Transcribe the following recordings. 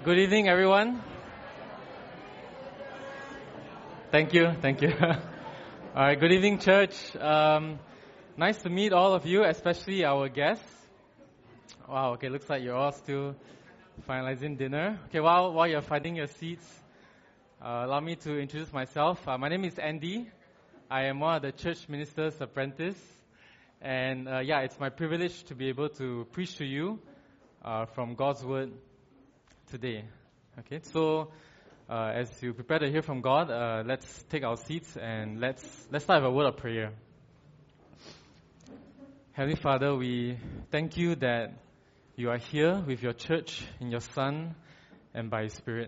Good evening, everyone. Thank you. All right, good evening, church. Nice to meet all of you, especially our guests. Wow, okay, looks like you're all still finalizing dinner. Okay, while you're finding your seats, allow me to introduce myself. My name is Andy. I am one of the church minister's apprentice. And it's my privilege to be able to preach to you from God's Word today. Okay, so as you prepare to hear from God, let's take our seats and let's start with a word of prayer. Heavenly Father, we thank you that you are here with your church in your Son and by His Spirit.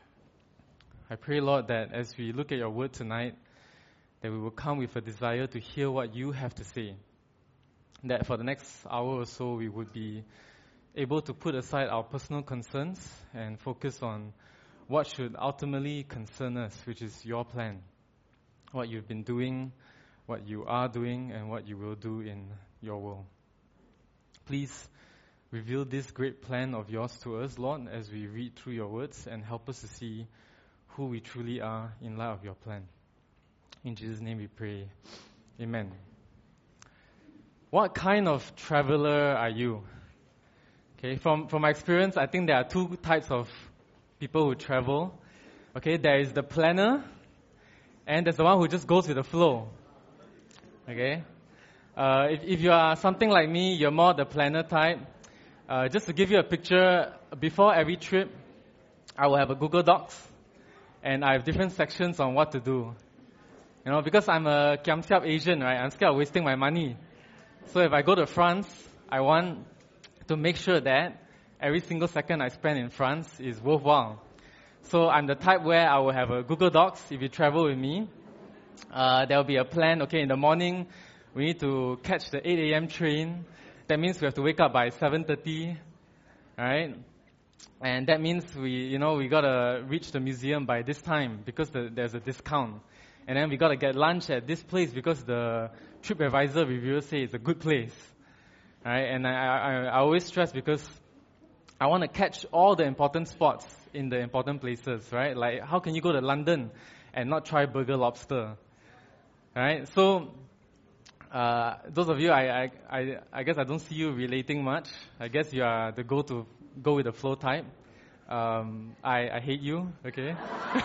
I pray, Lord, that as we look at your word tonight, that we will come with a desire to hear what you have to say. That for the next hour or so, we would be able to put aside our personal concerns and focus on what should ultimately concern us, which is your plan. What you've been doing, what you are doing, and what you will do in your world. Please reveal this great plan of yours to us, Lord, as we read through your words, and help us to see who we truly are in light of your plan. In Jesus' name we pray. Amen. What kind of traveler are you? Okay, from my experience, I think there are two types of people who travel. Okay, there is the planner, and there's the one who just goes with the flow. Okay, if you are something like me, you're more the planner type. Just to give you a picture, before every trip, I will have a Google Docs, and I have different sections on what to do. You know, because I'm a kiam siap Asian, right? I'm scared of wasting my money. So if I go to France, I want to make sure that every single second I spend in France is worthwhile. So I'm the type where I will have a Google Docs if you travel with me. There will be a plan. Okay, in the morning, we need to catch the 8 a.m. train. That means we have to wake up by 7:30, right? And that means we gotta reach the museum by this time because there's a discount. And then we gotta get lunch at this place because the TripAdvisor reviewers say it's a good place. Right? And I always stress because I want to catch all the important spots in the important places, right? Like, how can you go to London and not try Burger Lobster? Right? So, those of you, I guess I don't see you relating much. I guess you are the go with the flow type. I hate you, okay?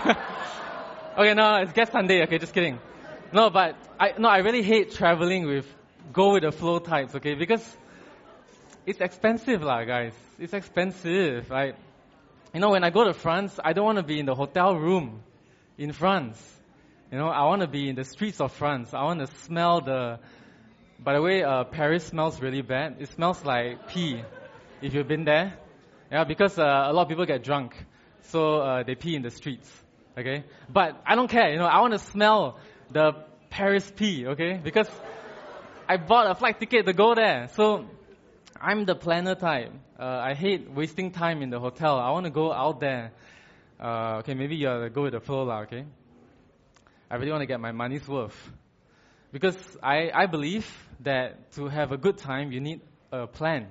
Okay, no, it's Guest Sunday, okay, just kidding. No, but I really hate traveling with go with the flow types, okay? Because it's expensive, guys. It's expensive. Like, when I go to France, I don't want to be in the hotel room in France. I want to be in the streets of France. I want to smell by the way, Paris smells really bad. It smells like pee, if you've been there. Yeah, because a lot of people get drunk. So they pee in the streets, okay? But I don't care, I want to smell the Paris pee, okay? Because I bought a flight ticket to go there. So I'm the planner type. I hate wasting time in the hotel. I want to go out there. Okay, maybe you go with the flow, okay? I really want to get my money's worth. Because I believe that to have a good time, you need a plan.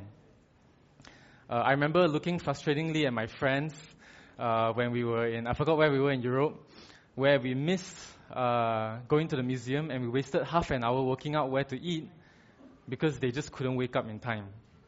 I remember looking frustratingly at my friends when we were I forgot where we were in Europe, where we missed going to the museum and we wasted half an hour working out where to eat because they just couldn't wake up in time.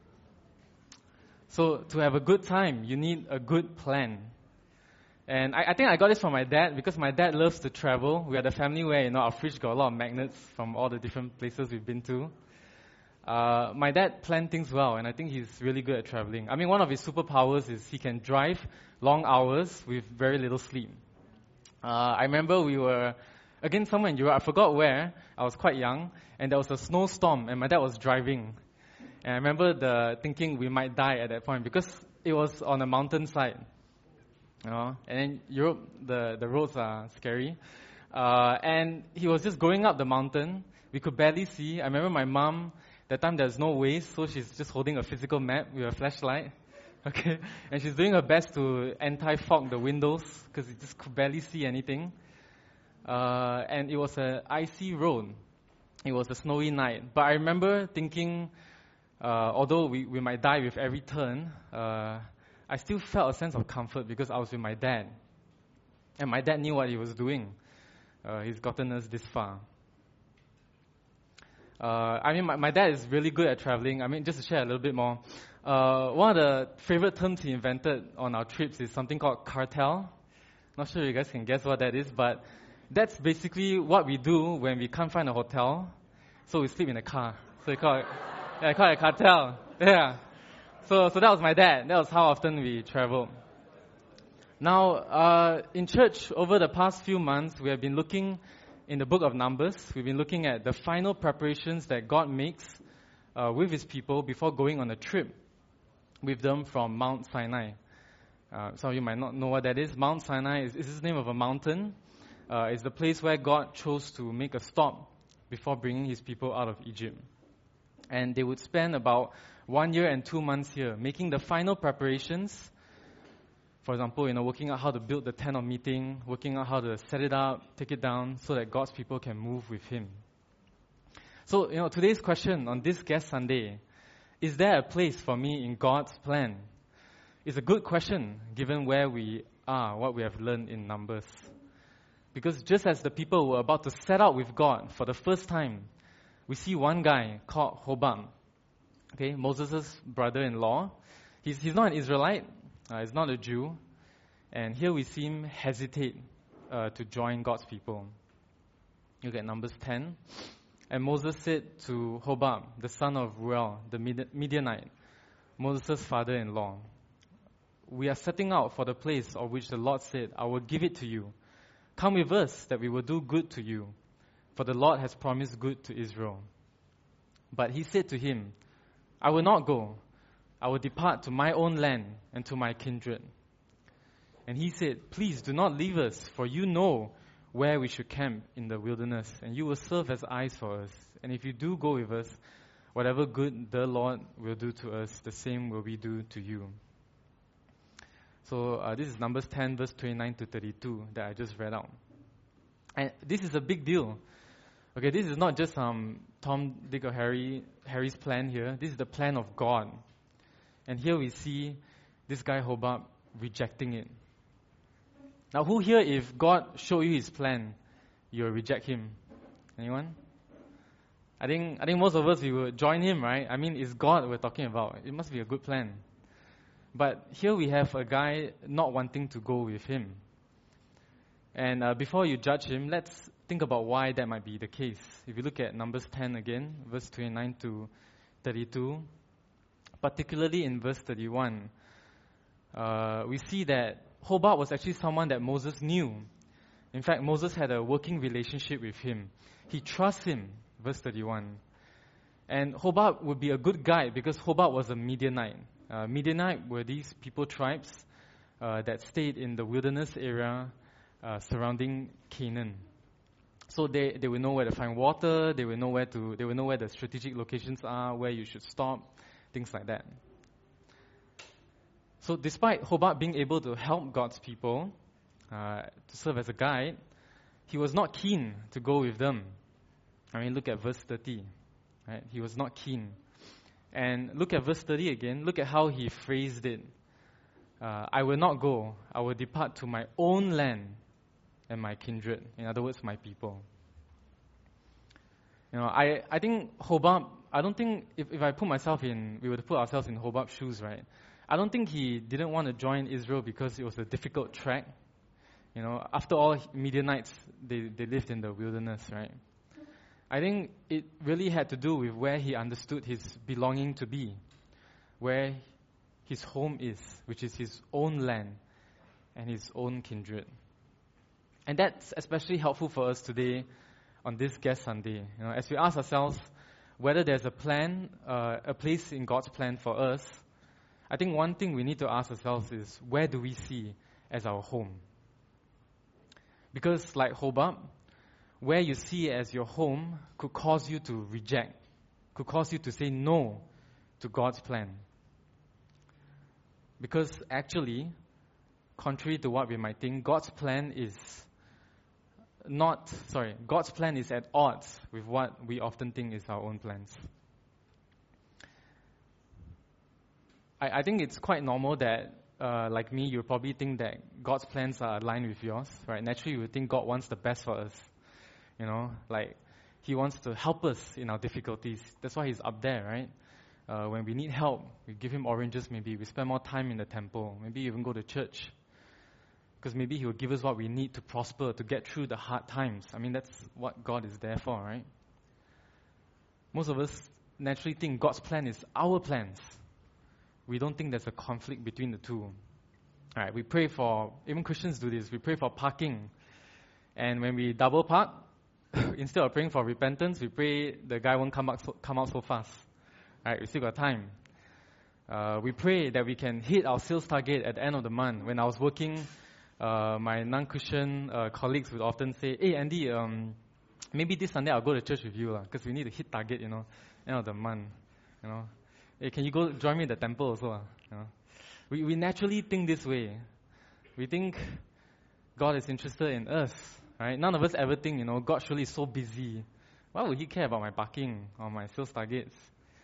So to have a good time, you need a good plan. And I think I got this from my dad because my dad loves to travel. We are the family where, our fridge got a lot of magnets from all the different places we've been to. My dad planned things well, and I think he's really good at traveling. I mean, one of his superpowers is he can drive long hours with very little sleep. I remember we were, again, somewhere in Europe. I forgot where. I was quite young, and there was a snowstorm, and my dad was driving. And I remember thinking we might die at that point because it was on a mountainside. And in Europe, the roads are scary. And he was just going up the mountain. We could barely see. I remember my mom, that time there's no Waze, so she's just holding a physical map with a flashlight. Okay? And she's doing her best to anti-fog the windows because you just could barely see anything. And it was an icy road. It was a snowy night. But I remember thinking, although we might die with every turn, I still felt a sense of comfort because I was with my dad. And my dad knew what he was doing. He's gotten us this far. My dad is really good at traveling. Just to share a little bit more. One of the favorite terms he invented on our trips is something called cartel. Not sure you guys can guess what that is, but that's basically what we do when we can't find a hotel. So we sleep in a car. So we call it a cartel. Yeah. So that was my dad. That was how often we traveled. Now, in church, over the past few months, we have been looking in the book of Numbers. We've been looking at the final preparations that God makes with His people before going on a trip with them from Mount Sinai. Some of you might not know what that is. Mount Sinai is the name of a mountain. It's the place where God chose to make a stop before bringing His people out of Egypt. And they would spend about 1 year and 2 months here, making the final preparations. For example, working out how to build the tent of meeting, working out how to set it up, take it down, so that God's people can move with Him. So, today's question on this Guest Sunday, is there a place for me in God's plan? It's a good question, given where we are, what we have learned in Numbers. Because just as the people were about to set out with God for the first time, we see one guy called Hobab, Moses' brother-in-law. He's not an Israelite. He's not a Jew. And here we see him hesitate to join God's people. Look at Numbers 10. And Moses said to Hobab, the son of Ruel, the Midianite, Moses' father-in-law, we are setting out for the place of which the Lord said, I will give it to you. Come with us, that we will do good to you. For the Lord has promised good to Israel. But he said to him, I will not go. I will depart to my own land and to my kindred. And he said, please do not leave us, for you know where we should camp in the wilderness, and you will serve as eyes for us. And if you do go with us, whatever good the Lord will do to us, the same will we do to you. So this is Numbers 10, verse 29 to 32 that I just read out. And this is a big deal. This is not just Tom, Dick, or Harry's plan here. This is the plan of God. And here we see this guy Hobab rejecting it. Now, who here, if God showed you His plan, you'll reject Him? Anyone? I think most of us, we would join Him, right? It's God we're talking about. It must be a good plan. But here we have a guy not wanting to go with Him. And before you judge him, let's think about why that might be the case. If you look at Numbers 10 again, verse 29 to 32, particularly in verse 31, we see that Hobab was actually someone that Moses knew. In fact, Moses had a working relationship with him. He trusts him, verse 31. And Hobab would be a good guy because Hobab was a Midianite. Midianite were these people tribes that stayed in the wilderness area surrounding Canaan. So they will know where to find water, they will know where the strategic locations are, where you should stop, things like that. So despite Hobab being able to help God's people, to serve as a guide, he was not keen to go with them. Look at verse 30. Right? He was not keen. And look at verse 30 again. Look at how he phrased it. I will not go. I will depart to my own land and my kindred. In other words, my people. I think Hobab, I don't think, if I put myself in, we were to put ourselves in Hobab's shoes, right? I don't think he didn't want to join Israel because it was a difficult trek. After all, Midianites, they lived in the wilderness, right? I think it really had to do with where he understood his belonging to be, where his home is, which is his own land and his own kindred. And that's especially helpful for us today on this Guest Sunday. As we ask ourselves whether there's a plan, a place in God's plan for us, I think one thing we need to ask ourselves is, where do we see as our home? Because like Hobab, where you see as your home could cause you to reject, could cause you to say no to God's plan. Because actually, contrary to what we might think, God's plan is at odds with what we often think is our own plans. I think it's quite normal that like me, you probably think that God's plans are aligned with yours, right? Naturally, you would think God wants the best for us. Like He wants to help us in our difficulties. That's why He's up there, right? When we need help, we give Him oranges maybe. We spend more time in the temple. Maybe even go to church. Because maybe He will give us what we need to prosper, to get through the hard times. I mean, that's what God is there for, right? Most of us naturally think God's plan is our plans. We don't think there's a conflict between the two. All right, we pray for, even Christians do this, we pray for parking. And when we double park, instead of praying for repentance, we pray the guy won't come out so fast. All right, we still got time. We pray that we can hit our sales target at the end of the month. When I was working, my non-Christian colleagues would often say, "Hey Andy, maybe this Sunday I'll go to church with you, because we need to hit target, end of the month. Hey, can you go join me in the temple also? We naturally think this way. We think God is interested in us, right? None of us ever think, God surely is so busy. Why would He care about my parking or my sales targets?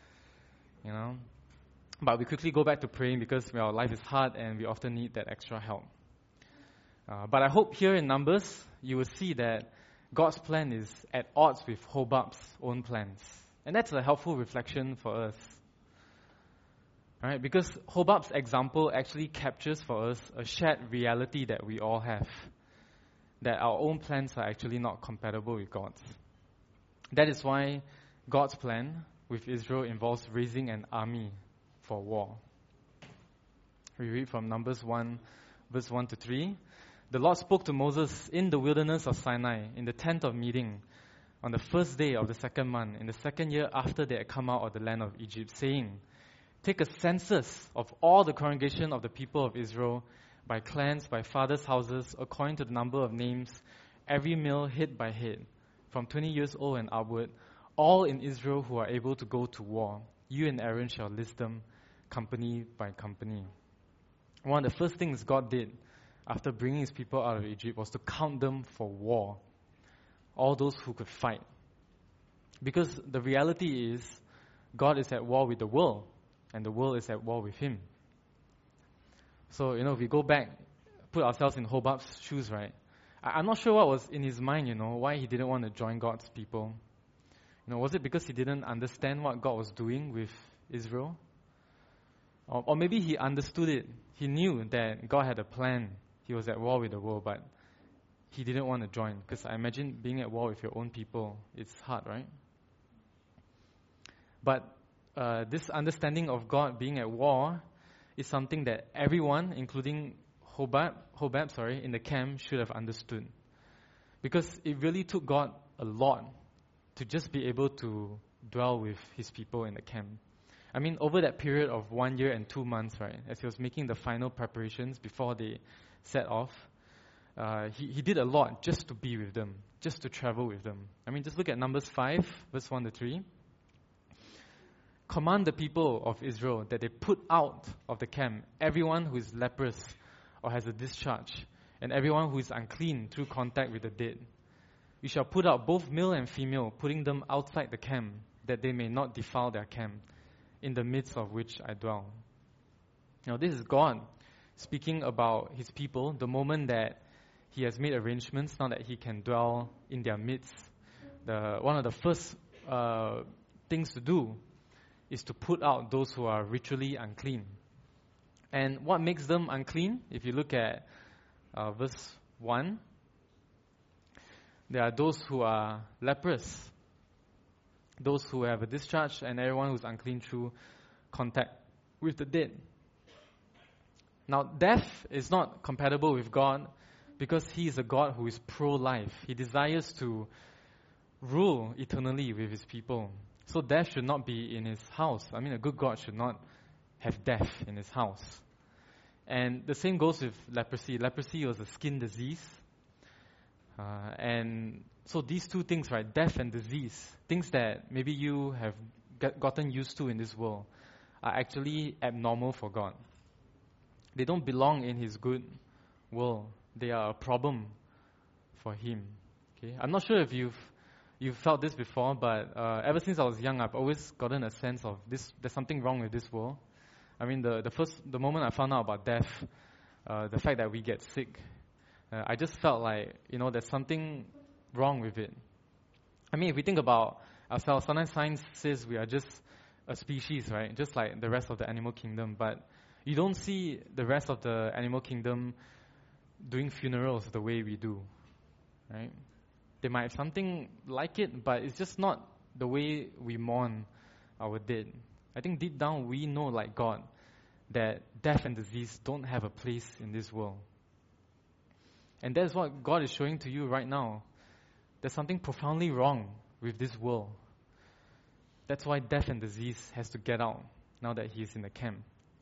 But we quickly go back to praying because our life is hard and we often need that extra help. But I hope here in Numbers, you will see that God's plan is at odds with Hobab's own plans. And that's a helpful reflection for us. Right? Because Hobab's example actually captures for us a shared reality that we all have. That our own plans are actually not compatible with God's. That is why God's plan with Israel involves raising an army for war. We read from Numbers 1, verse 1 to 3. The Lord spoke to Moses in the wilderness of Sinai, in the tent of meeting, on the first day of the second month, in the second year after they had come out of the land of Egypt, saying, "Take a census of all the congregation of the people of Israel, by clans, by fathers' houses, according to the number of names, every male head by head, from 20 years old and upward, all in Israel who are able to go to war. You and Aaron shall list them company by company." One of the first things God did after bringing His people out of Egypt was to count them for war. All those who could fight. Because the reality is, God is at war with the world, and the world is at war with Him. So, if we go back, put ourselves in Hobab's shoes, right? I'm not sure what was in his mind, why he didn't want to join God's people. Was it because he didn't understand what God was doing with Israel? Or maybe he understood it. He knew that God had a plan. He was at war with the world, but he didn't want to join. Because I imagine being at war with your own people, it's hard, right? But this understanding of God being at war is something that everyone, including Hobab, in the camp should have understood. Because it really took God a lot to just be able to dwell with His people in the camp. I mean, over that period of 1 year and 2 months, right, as He was making the final preparations before they set off, he did a lot just to be with them, just to travel with them. I mean, just look at Numbers 5, verse 1 to 3. Command the people of Israel that they put out of the camp everyone who is leprous or has a discharge, and everyone who is unclean through contact with the dead. You shall put out both male and female, putting them outside the camp, that they may not defile their camp, in the midst of which I dwell. Now, this is God speaking about His people, the moment that He has made arrangements, now that He can dwell in their midst. One of the first things to do is to put out those who are ritually unclean. And what makes them unclean? If you look at verse 1, there are those who are leprous, those who have a discharge, and everyone who's unclean through contact with the dead. Now, death is not compatible with God because He is a God who is pro-life. He desires to rule eternally with His people. So death should not be in His house. I mean, a good God should not have death in His house. And the same goes with leprosy. Leprosy was a skin disease. And so these two things, right, death and disease, things that maybe you have gotten used to in this world, are actually abnormal for God. They don't belong in His good world. They are a problem for Him. Okay? I'm not sure if you've felt this before, but ever since I was young, I've always gotten a sense of this. There's something wrong with this world. I mean, the moment I found out about death, the fact that we get sick, I just felt like, there's something wrong with it. I mean, if we think about ourselves, sometimes science says we are just a species, right? Just like the rest of the animal kingdom. But you don't see the rest of the animal kingdom doing funerals the way we do, right? They might have something like it, but it's just not the way we mourn our dead. I think deep down we know, like God, that death and disease don't have a place in this world. And that's what God is showing to you right now. There's something profoundly wrong with this world. That's why death and disease has to get out now that He is in the camp.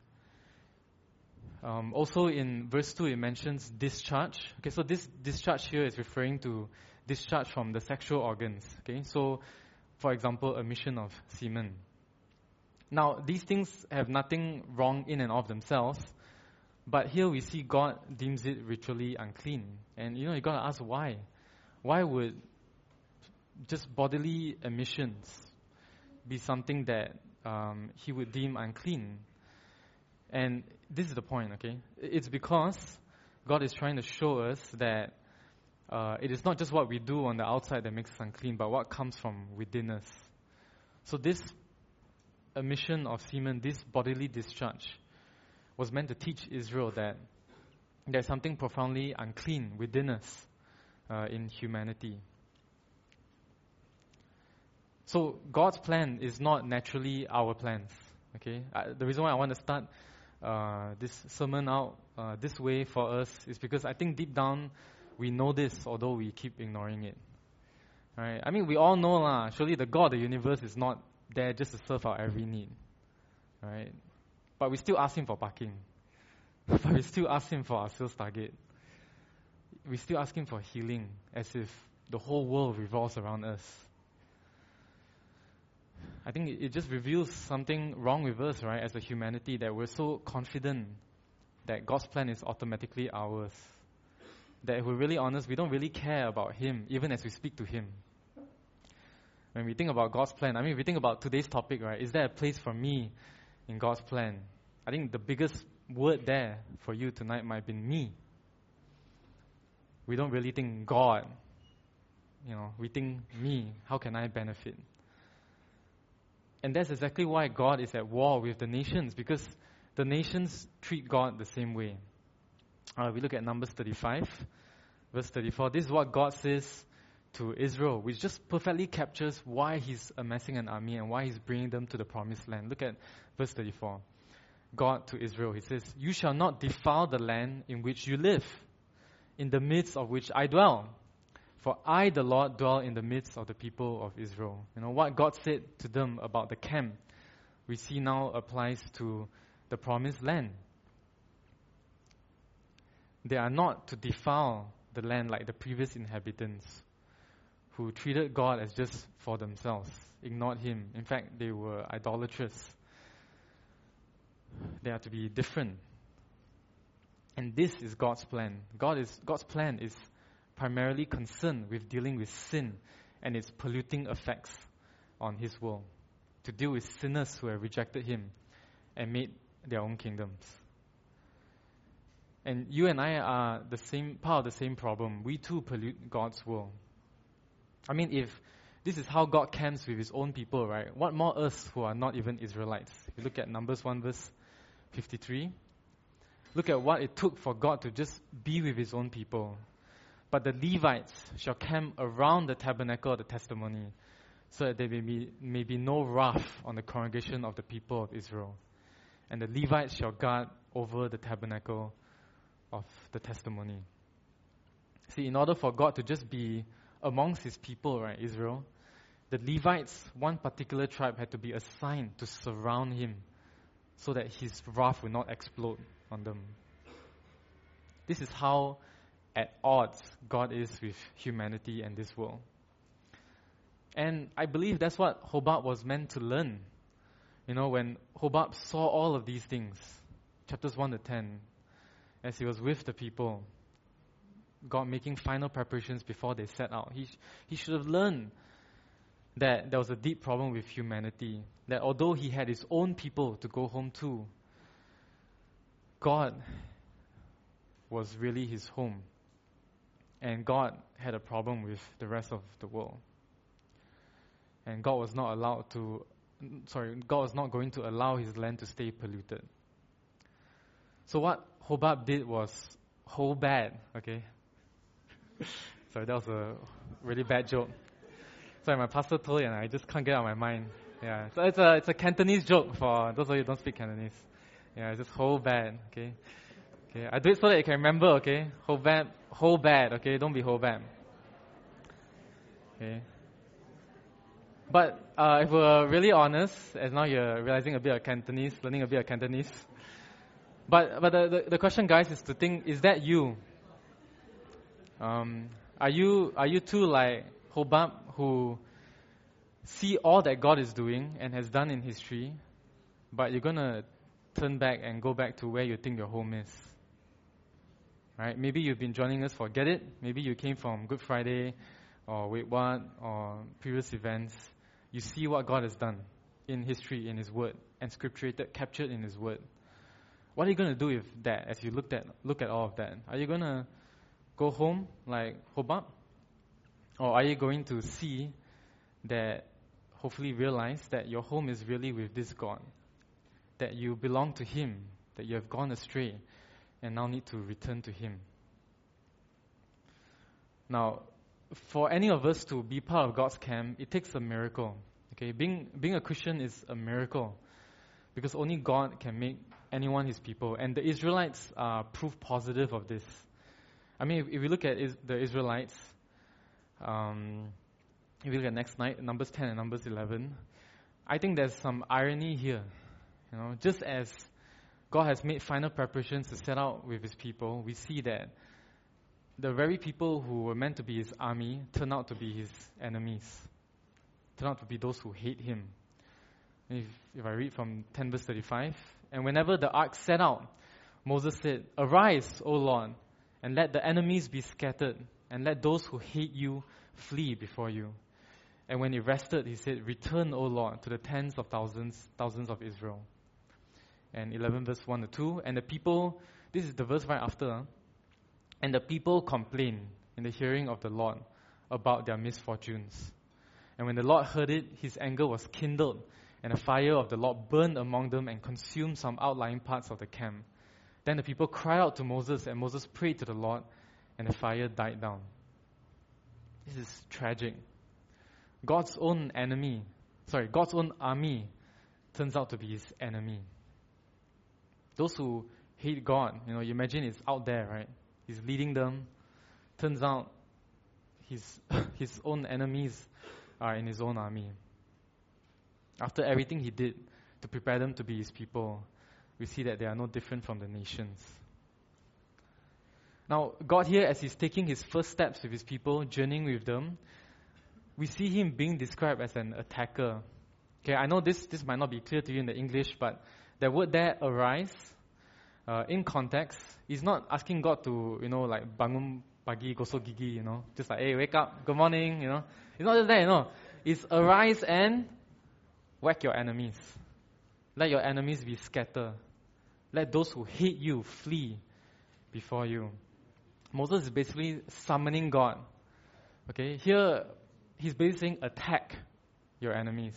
Also in verse 2 it mentions discharge. Okay, so this discharge here is referring to discharge from the sexual organs. Okay, so for example, emission of semen. Now these things have nothing wrong in and of themselves, but here we see God deems it ritually unclean. And you got to ask why. Why would just bodily emissions be something that He would deem unclean? And this is the point, okay? It's because God is trying to show us that it is not just what we do on the outside that makes us unclean, but what comes from within us. So this emission of semen, this bodily discharge, was meant to teach Israel that there's something profoundly unclean within us in humanity. So God's plan is not naturally our plans. Okay, the reason why I want to start this sermon out this way for us is because I think deep down we know this, although we keep ignoring it. Right? I mean, we all know surely the God of the universe is not there just to serve our every need. Right? But we still ask Him for parking. But we still ask Him for our sales target. We still ask Him for healing, as if the whole world revolves around us. I think it just reveals something wrong with us, right, as a humanity, that we're so confident that God's plan is automatically ours. That if we're really honest, we don't really care about Him, even as we speak to Him. When we think about God's plan, I mean, if we think about today's topic, right, is there a place for me in God's plan? I think the biggest word there for you tonight might be me. We don't really think God. We think me. How can I benefit? And that's exactly why God is at war with the nations, because the nations treat God the same way. We look at Numbers 35, verse 34. This is what God says to Israel, which just perfectly captures why He's amassing an army and why He's bringing them to the promised land. Look at verse 34. God to Israel, He says, "You shall not defile the land in which you live, in the midst of which I dwell. For I, the Lord, dwell in the midst of the people of Israel." What God said to them about the camp, we see now applies to the promised land. They are not to defile the land like the previous inhabitants, who treated God as just for themselves, ignored Him. In fact, they were idolatrous. They are to be different. And this is God's plan. God's plan is primarily concerned with dealing with sin and its polluting effects on His world, to deal with sinners who have rejected Him and made their own kingdoms. And you and I are part of the same problem. We too pollute God's world. I mean, if this is how God camps with His own people, right? What more us who are not even Israelites? If you look at Numbers 1 verse 53, look at what it took for God to just be with His own people. "But the Levites shall camp around the tabernacle of the testimony, so that there may be no wrath on the congregation of the people of Israel. And the Levites shall guard over the tabernacle of the testimony." See, in order for God to just be amongst His people, right, Israel, the Levites, one particular tribe, had to be assigned to surround Him so that His wrath would not explode on them. This is how at odds God is with humanity and this world. And I believe that's what Hobab was meant to learn. When Hobab saw all of these things, chapters 1 to 10, as he was with the people, God making final preparations before they set out, he should have learned that there was a deep problem with humanity, that although he had his own people to go home to, God was really his home. And God had a problem with the rest of the world. And God was not going to allow his land to stay polluted. So what Hobab did was bad, okay? Sorry, that was a really bad joke. Sorry, my pastor told it and I just can't get it out of my mind. Yeah, so it's a Cantonese joke for those of you who don't speak Cantonese. Yeah, it's just bad, okay? Okay, I do it so that you can remember, okay? Bad, okay? Don't be bad. Okay. But if we're really honest, as now you're realizing a bit of Cantonese, learning a bit of Cantonese. But the question, guys, is to think: is that you? Are you too like Hobab, who see all that God is doing and has done in history, but you're gonna turn back and go back to where you think your home is? Right? Maybe you've been joining us for Get It. Maybe you came from Good Friday, or Wait What, or previous events. You see what God has done in history, in His Word, and scripturated, captured in His Word. What are you going to do with that as you look at all of that? Are you going to go home like Hobab? Or are you going to see that, hopefully realize that your home is really with this God? That you belong to Him, that you have gone astray and now need to return to Him. Now, for any of us to be part of God's camp, it takes a miracle. Okay, being a Christian is a miracle because only God can make anyone His people, and the Israelites are proof positive of this. I mean, if we look at the Israelites, if we look at next night, Numbers 10 and Numbers 11, I think there's some irony here. You know, just as God has made final preparations to set out with His people, we see that the very people who were meant to be His army turn out to be His enemies, turn out to be those who hate Him. If I read from 10 verse 35, and whenever the ark set out, Moses said, "Arise, O Lord, and let the enemies be scattered, and let those who hate you flee before you." And when he rested, he said, "Return, O Lord, to the tens of thousands of Israel." And 11 verse 1 to 2, and the people, this is the verse right after, and the people complained in the hearing of the Lord about their misfortunes. And when the Lord heard it, His anger was kindled, and a fire of the Lord burned among them and consumed some outlying parts of the camp. Then the people cried out to Moses, and Moses prayed to the Lord, and the fire died down. This is tragic. God's own army turns out to be His enemy. Those who hate God, you imagine it's out there, right? He's leading them. Turns out his own enemies are in His own army. After everything He did to prepare them to be His people, we see that they are no different from the nations. Now, God here, as He's taking His first steps with His people, journeying with them, we see Him being described as an attacker. Okay, I know this might not be clear to you in the English, but the word there, arise, in context, is not asking God to, like bangun pagi, gosok gigi, just like, hey, wake up, good morning, It's not just that, It's arise and whack your enemies. Let your enemies be scattered. Let those who hate you flee before you. Moses is basically summoning God. Okay, here he's basically saying, attack your enemies.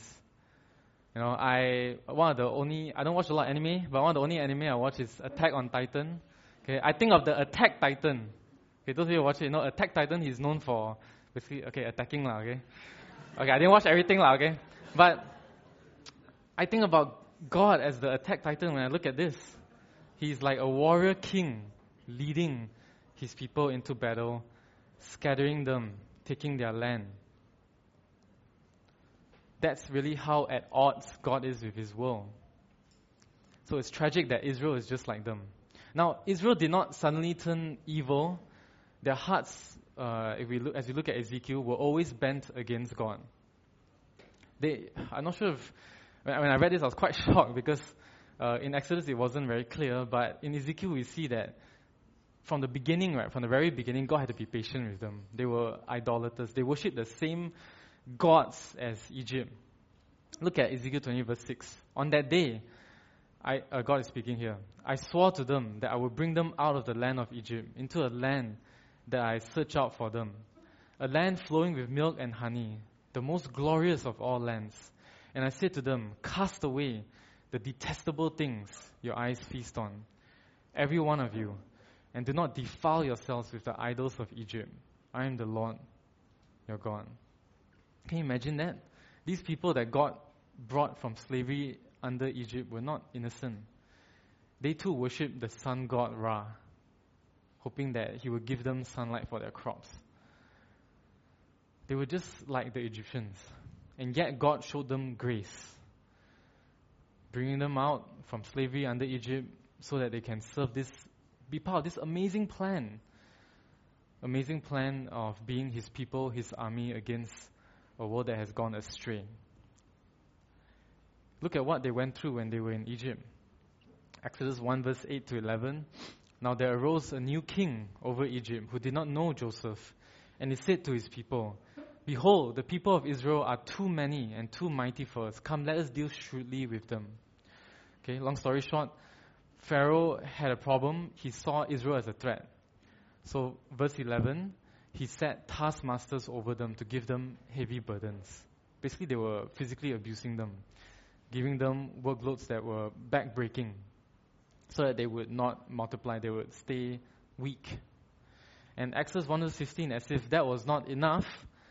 I don't watch a lot of anime, but one of the only anime I watch is Attack on Titan. Okay, I think of the Attack Titan. Okay, those of you who watch it, Attack Titan, he's known for basically, attacking lah, okay? Okay, I didn't watch everything lah, okay? But I think about God as the Attack Titan when I look at this. He's like a warrior king leading His people into battle, scattering them, taking their land. That's really how at odds God is with His world. So it's tragic that Israel is just like them. Now, Israel did not suddenly turn evil. Their hearts, as we look at Ezekiel, were always bent against God. I'm not sure if, when I read this, I was quite shocked because in Exodus it wasn't very clear, but in Ezekiel we see that from the beginning, right, from the very beginning, God had to be patient with them. They were idolaters. They worshipped the same gods as Egypt. Look at Ezekiel 20 verse 6. On that day, God is speaking here. I swore to them that I would bring them out of the land of Egypt into a land that I search out for them, a land flowing with milk and honey, the most glorious of all lands. And I said to them, cast away the detestable things your eyes feast on, every one of you, and do not defile yourselves with the idols of Egypt. I am the Lord, your God. Can you imagine that? These people that God brought from slavery under Egypt were not innocent. They too worshipped the sun god Ra, hoping that he would give them sunlight for their crops. They were just like the Egyptians. And yet God showed them grace, bringing them out from slavery under Egypt so that they can serve this, be part of this amazing plan of being his people, his army against a world that has gone astray. Look at what they went through when they were in Egypt. Exodus 1 verse 8 to 11. Now there arose a new king over Egypt who did not know Joseph. And he said to his people, behold, the people of Israel are too many and too mighty for us. Come, let us deal shrewdly with them. Okay, long story short, Pharaoh had a problem. He saw Israel as a threat. So verse 11, he set taskmasters over them to give them heavy burdens. Basically, they were physically abusing them, giving them workloads that were back-breaking so that they would not multiply, they would stay weak. And Exodus 1:15, as if that was not enough,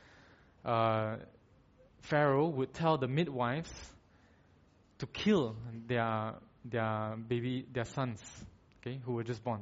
Pharaoh would tell the midwives to kill their sons, okay, who were just born.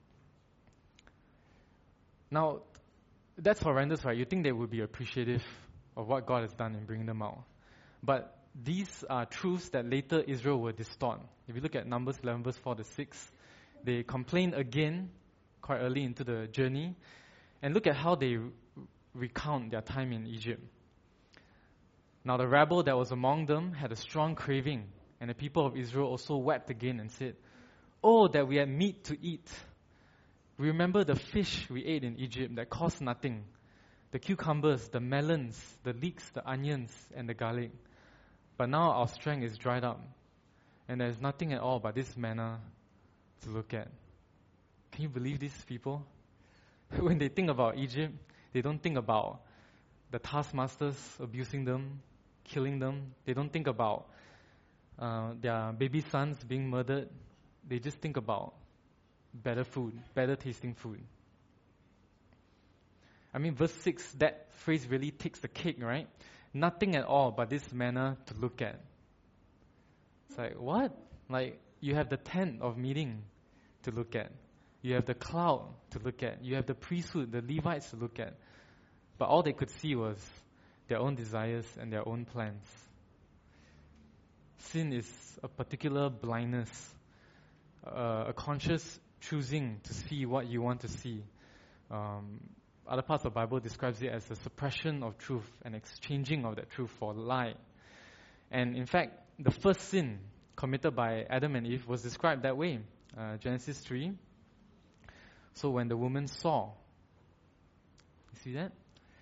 Now, that's horrendous, right? You think they would be appreciative of what God has done in bringing them out. But these are truths that later Israel will distort. If you look at Numbers 11 verse 4 to 6, they complain again quite early into the journey. And look at how they recount their time in Egypt. Now the rabble that was among them had a strong craving, and the people of Israel also wept again and said, oh, that we had meat to eat. We remember the fish we ate in Egypt that cost nothing, the cucumbers, the melons, the leeks, the onions, and the garlic. But now our strength is dried up, and there is nothing at all but this manna to look at. Can you believe these people? When they think about Egypt, they don't think about the taskmasters abusing them, killing them. They don't think about their baby sons being murdered. They just think about better food, better tasting food. I mean, verse 6, that phrase really takes the cake, right? Nothing at all but this manna to look at. It's like, what? Like, you have the tent of meeting to look at. You have the cloud to look at. You have the priesthood, the Levites to look at. But all they could see was their own desires and their own plans. Sin is a particular blindness, a conscious choosing to see what you want to see. Other parts of the Bible describes it as a suppression of truth and exchanging of that truth for lie. And in fact, the first sin committed by Adam and Eve was described that way. Genesis 3. So when the woman saw, you see that?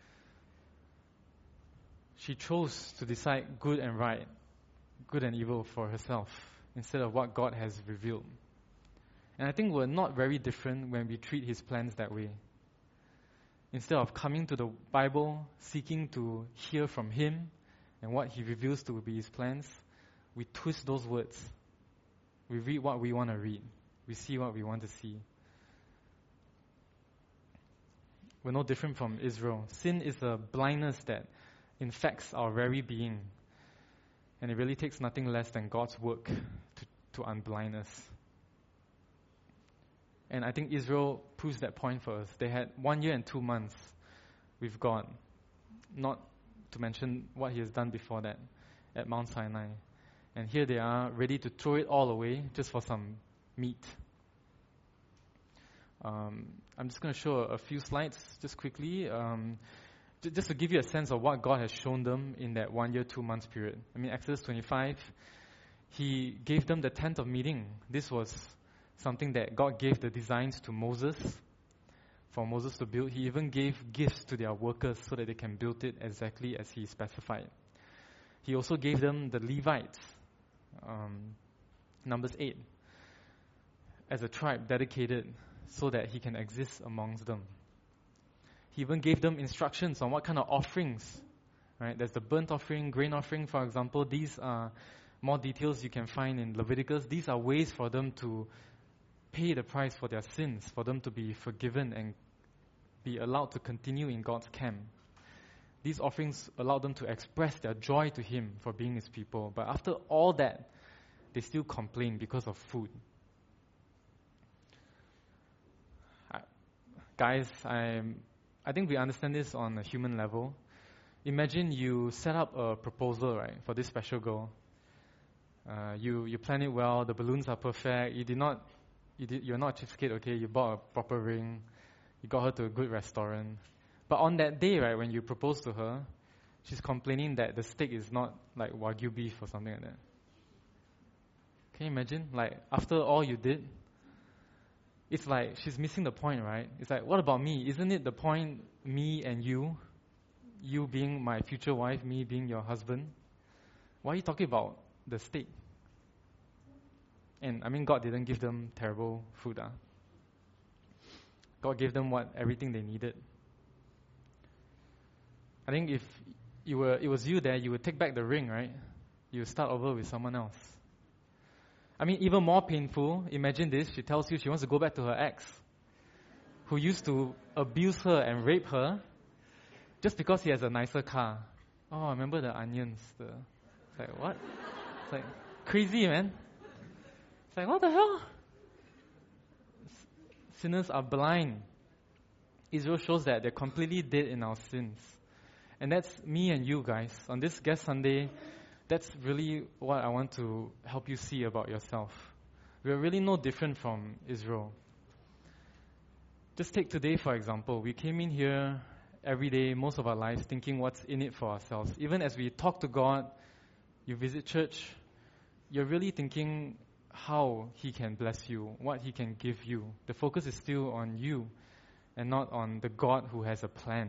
She chose to decide good and right, good and evil for herself, instead of what God has revealed. And I think we're not very different when we treat His plans that way. Instead of coming to the Bible, seeking to hear from Him and what He reveals to be His plans, we twist those words. We read what we want to read. We see what we want to see. We're no different from Israel. Sin is a blindness that infects our very being. And it really takes nothing less than God's work to unblind us. And I think Israel proves that point for us. They had 1 year and 2 months with God. Not to mention what He has done before that at Mount Sinai. And here they are, ready to throw it all away just for some meat. I'm just going to show a few slides just quickly. Just to give you a sense of what God has shown them in that 1 year, 2 months period. I mean, Exodus 25, He gave them the tent of meeting. This was something that God gave the designs to Moses, for Moses to build. He even gave gifts to their workers so that they can build it exactly as He specified. He also gave them the Levites. Numbers 8. As a tribe dedicated so that he can exist amongst them. He even gave them instructions on what kind of offerings. Right? There's the burnt offering, grain offering, for example. These are more details you can find in Leviticus. These are ways for them to pay the price for their sins, for them to be forgiven and be allowed to continue in God's camp. These offerings allow them to express their joy to Him for being His people. But after all that, they still complain because of food. Guys, I think we understand this on a human level. Imagine you set up a proposal, right, for this special girl. You plan it well. The balloons are perfect. You're not a cheapskate, okay? You bought a proper ring. You got her to a good restaurant. But on that day, right, when you propose to her, she's complaining that the steak is not like Wagyu beef or something like that. Can you imagine? Like, after all you did, it's like she's missing the point, right? It's like, what about me? Isn't it the point, me and you being my future wife, me being your husband? Why are you talking about the steak? And I mean, God didn't give them terrible food. God gave them everything they needed. I think if it was you there, you would take back the ring, right? You would start over with someone else. I mean, even more painful, imagine this. She tells you she wants to go back to her ex, who used to abuse her and rape her, just because he has a nicer car. Oh, I remember the onions. It's like, what? It's like, crazy, man. It's like, what the hell? Sinners are blind. Israel shows that they're completely dead in our sins. And that's me and you guys. On this Guest Sunday, that's really what I want to help you see about yourself. We're really no different from Israel. Just take today, for example. We came in here every day, most of our lives, thinking what's in it for ourselves. Even as we talk to God, you visit church, you're really thinking how He can bless you, what He can give you. The focus is still on you and not on the God who has a plan.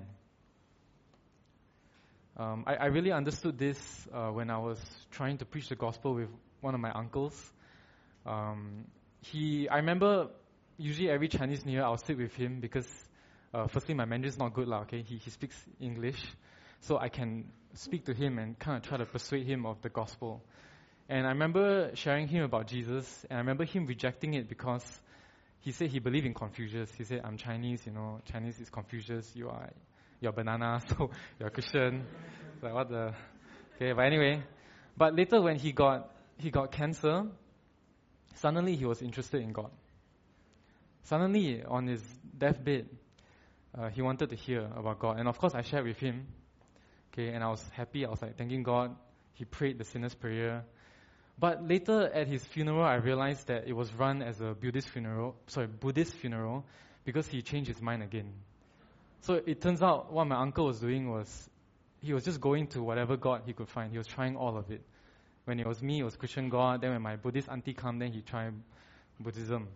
I really understood this when I was trying to preach the gospel with one of my uncles. I remember usually every Chinese New Year I'll sit with him because firstly my Mandarin is not good okay? He speaks English, so I can speak to him and kind of try to persuade him of the gospel. And I remember sharing him about Jesus, and I remember him rejecting it because he said he believed in Confucius. He said, I'm Chinese, Chinese is Confucius, you're banana, so you're a Christian. It's like, what the... Okay, but anyway. But later when he got cancer, suddenly he was interested in God. Suddenly, on his deathbed, he wanted to hear about God. And of course, I shared with him. Okay, and I was happy. I was like, thanking God. He prayed the sinner's prayer. But later at his funeral, I realized that it was run as a Buddhist funeral, because he changed his mind again. So it turns out what my uncle was doing was, he was just going to whatever God he could find. He was trying all of it. When it was me, it was Christian God. Then when my Buddhist auntie came, then he tried Buddhism.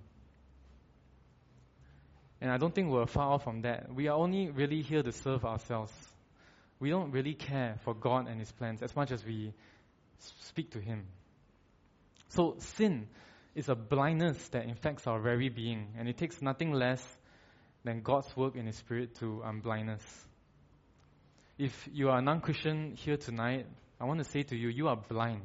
And I don't think we're far off from that. We are only really here to serve ourselves. We don't really care for God and His plans as much as we speak to Him. So sin is a blindness that infects our very being, and it takes nothing less than God's work in His Spirit to unblind us. If you are a non-Christian here tonight, I want to say to you, you are blind,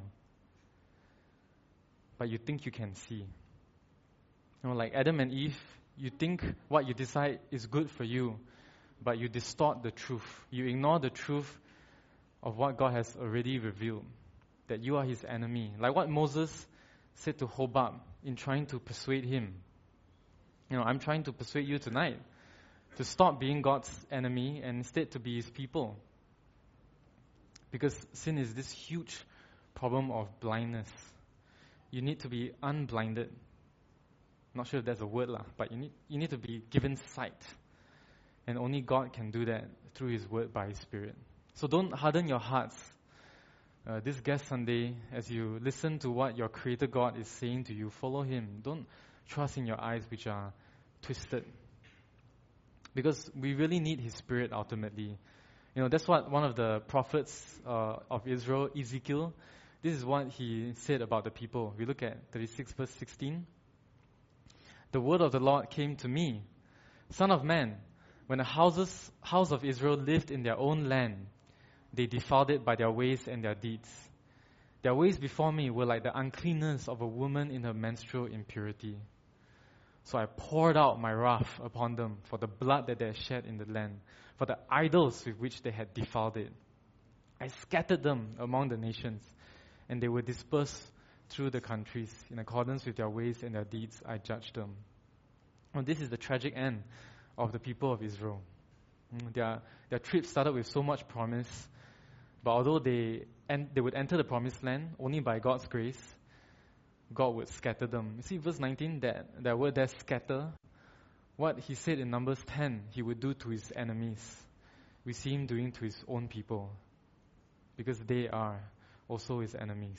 but you think you can see. Like Adam and Eve, you think what you decide is good for you, but you distort the truth. You ignore the truth of what God has already revealed, that you are His enemy. Like what Moses said to Hobab in trying to persuade him. I'm trying to persuade you tonight to stop being God's enemy and instead to be His people. Because sin is this huge problem of blindness. You need to be unblinded. Not sure if that's a word, but you need to be given sight. And only God can do that through His word by His Spirit. So don't harden your hearts. This Guest Sunday, as you listen to what your Creator God is saying to you, follow Him. Don't trust in your eyes which are twisted. Because we really need His Spirit ultimately. That's what one of the prophets of Israel, Ezekiel, This is what he said about the people. We look at 36 verse 16. The word of the Lord came to me, Son of man, when the house of Israel lived in their own land, they defiled it by their ways and their deeds. Their ways before me were like the uncleanness of a woman in her menstrual impurity. So I poured out my wrath upon them for the blood that they had shed in the land, for the idols with which they had defiled it. I scattered them among the nations, and they were dispersed through the countries. In accordance with their ways and their deeds, I judged them. Well, this is the tragic end of the people of Israel. Their trip started with so much promise, but although they would enter the promised land only by God's grace, God would scatter them. You see, verse 19, that word there, scatter, what he said in Numbers 10, he would do to his enemies, we see him doing to his own people, because they are also his enemies.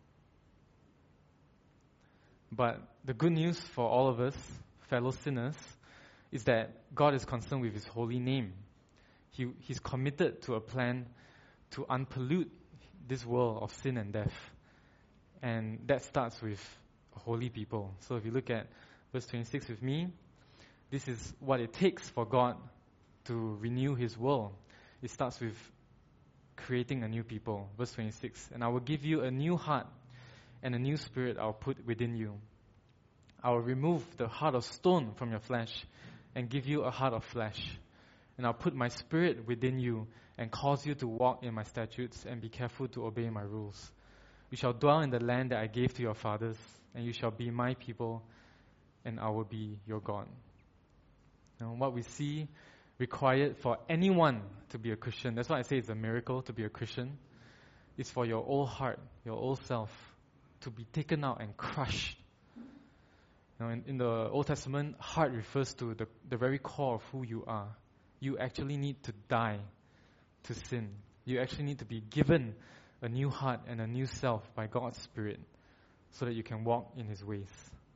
But the good news for all of us, fellow sinners, is that God is concerned with his holy name. He's committed to a plan to unpollute this world of sin and death. And that starts with holy people. So if you look at verse 26 with me, this is what it takes for God to renew his world. It starts with creating a new people. Verse 26, and I will give you a new heart and a new spirit I will put within you. I will remove the heart of stone from your flesh and give you a heart of flesh. And I'll put my spirit within you and cause you to walk in my statutes and be careful to obey my rules. You shall dwell in the land that I gave to your fathers, and you shall be my people, and I will be your God. Now, what we see required for anyone to be a Christian, that's why I say it's a miracle to be a Christian, is for your old heart, your old self, to be taken out and crushed. Now, in the Old Testament, heart refers to the very core of who you are. You actually need to die to sin. You actually need to be given a new heart and a new self by God's Spirit so that you can walk in his ways.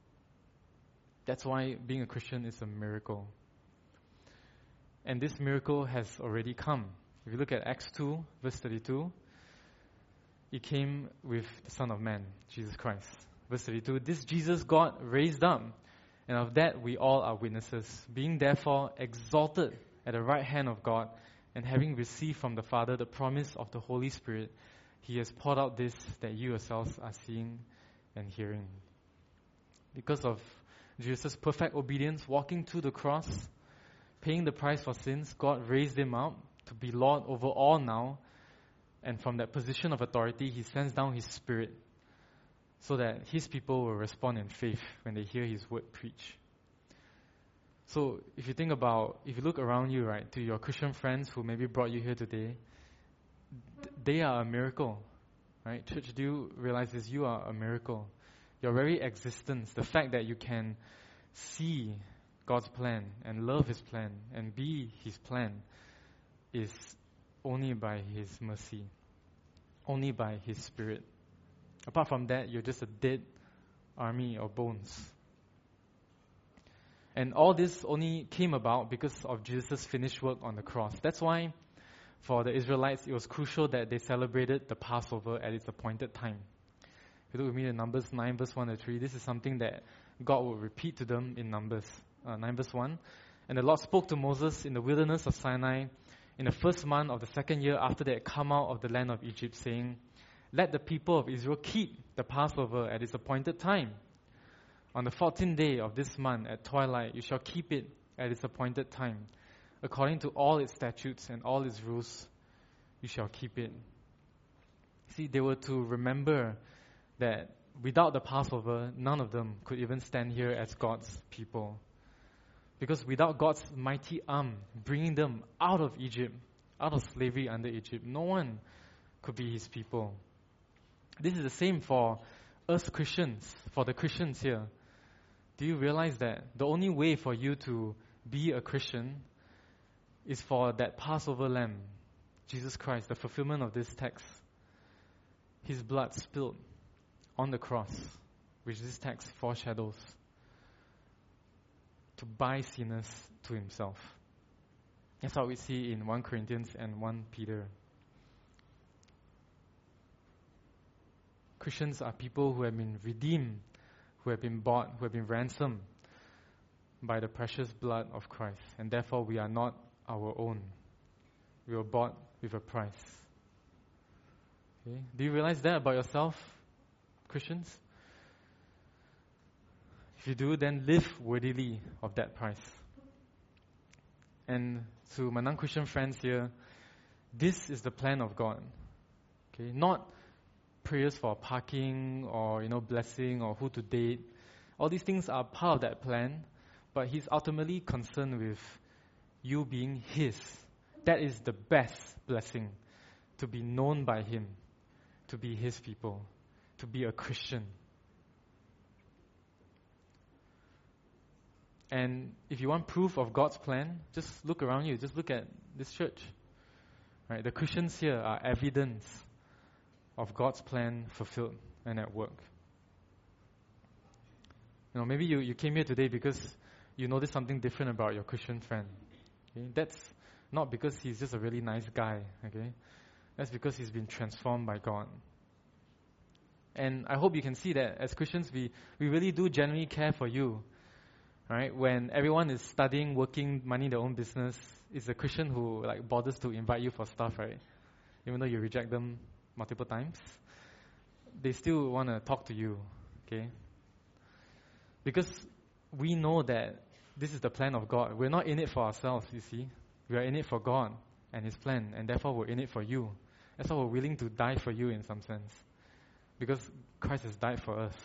That's why being a Christian is a miracle. And this miracle has already come. If you look at Acts 2, verse 32, it came with the Son of Man, Jesus Christ. Verse 32, this Jesus God raised up, and of that we all are witnesses, being therefore exalted at the right hand of God, and having received from the Father the promise of the Holy Spirit, he has poured out this that you yourselves are seeing and hearing. Because of Jesus' perfect obedience, walking to the cross, paying the price for sins, God raised him up to be Lord over all now. And from that position of authority, he sends down his Spirit so that his people will respond in faith when they hear his word preached. So if you look around you, right, to your Christian friends who maybe brought you here today, they are a miracle, right? Church, do you realize this? You are a miracle. Your very existence, the fact that you can see God's plan and love his plan and be his plan, is only by his mercy, only by his Spirit. Apart from that, you're just a dead army of bones. And all this only came about because of Jesus' finished work on the cross. That's why for the Israelites, it was crucial that they celebrated the Passover at its appointed time. If you look with me in Numbers 9 verse 1 to 3, this is something that God will repeat to them in Numbers 9 verse 1. And the Lord spoke to Moses in the wilderness of Sinai in the first month of the second year after they had come out of the land of Egypt, saying, let the people of Israel keep the Passover at its appointed time. On the 14th day of this month at twilight, you shall keep it at its appointed time. According to all its statutes and all its rules, you shall keep it. See, they were to remember that without the Passover, none of them could even stand here as God's people. Because without God's mighty arm bringing them out of Egypt, out of slavery under Egypt, no one could be his people. This is the same for us Christians, for the Christians here. Do you realize that the only way for you to be a Christian is for that Passover lamb, Jesus Christ, the fulfillment of this text, his blood spilled on the cross, which this text foreshadows, to buy sinners to himself. That's what we see in 1 Corinthians and 1 Peter. Christians are people who have been redeemed, who have been bought, who have been ransomed by the precious blood of Christ. And therefore, we are not our own. We were bought with a price. Okay? Do you realize that about yourself, Christians? If you do, then live worthily of that price. And to my non-Christian friends here, this is the plan of God. Okay? Not prayers for parking or blessing or who to date. All these things are part of that plan, but He's ultimately concerned with you being His. That is the best blessing, to be known by Him, to be His people, to be a Christian. And if you want proof of God's plan, just look around you. Just look at this church. Right? The Christians here are evidence of God's plan fulfilled and at work. Maybe you came here today because you noticed something different about your Christian friend. Okay? That's not because he's just a really nice guy. Okay? That's because he's been transformed by God. And I hope you can see that as Christians, we really do genuinely care for you. Right? When everyone is studying, working, minding their own business, it's a Christian who bothers to invite you for stuff, right? Even though you reject them multiple times, they still want to talk to you, okay? Because we know that this is the plan of God. We're not in it for ourselves, you see. We are in it for God and His plan, and therefore we're in it for you. That's why we're willing to die for you in some sense. Because Christ has died for us.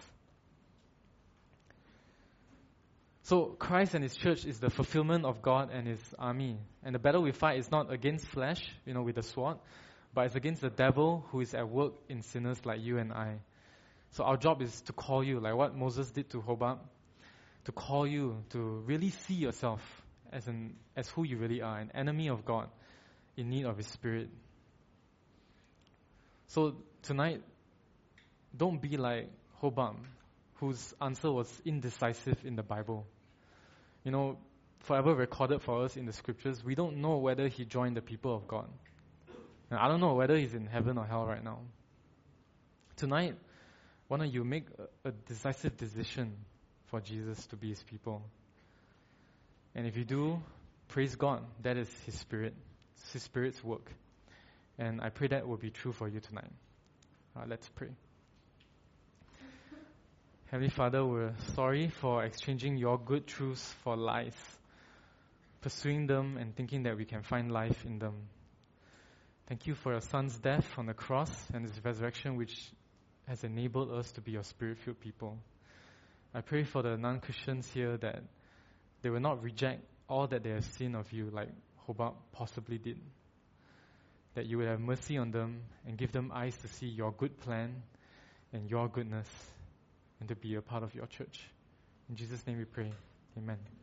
So Christ and His church is the fulfillment of God and His army. And the battle we fight is not against flesh, with the sword, but it's against the devil who is at work in sinners like you and I. So our job is to call you, like what Moses did to Hobab, to call you to really see yourself as who you really are, an enemy of God in need of His Spirit. So tonight, don't be like Hobab, whose answer was indecisive in the Bible. Forever recorded for us in the scriptures, we don't know whether he joined the people of God. And I don't know whether he's in heaven or hell right now. Tonight, why don't you make a decisive decision for Jesus to be His people? And if you do, praise God. That is His Spirit. It's His Spirit's work. And I pray that will be true for you tonight. Let's pray. Heavenly Father, we're sorry for exchanging Your good truths for lies, pursuing them and thinking that we can find life in them. Thank You for Your Son's death on the cross and His resurrection, which has enabled us to be Your Spirit-filled people. I pray for the non-Christians here that they will not reject all that they have seen of You like Hobab possibly did. That You will have mercy on them and give them eyes to see Your good plan and Your goodness, and to be a part of Your church. In Jesus' name we pray. Amen.